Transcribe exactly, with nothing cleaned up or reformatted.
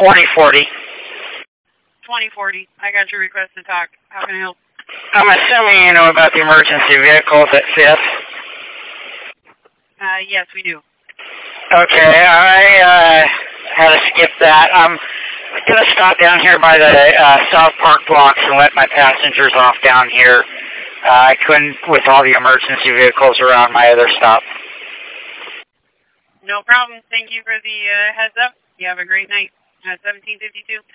twenty forty. twenty forty. I got your request to talk. How can I help? I'm assuming you know about the emergency vehicles at Fifth. Uh, yes, we do. Okay, I uh, had to skip that. I'm going to stop down here by the uh, South Park blocks and let my passengers off down here. Uh, I couldn't with all the emergency vehicles around my other stop. No problem. Thank you for the uh, heads up. You have a great night. Uh, seventeen fifty-two.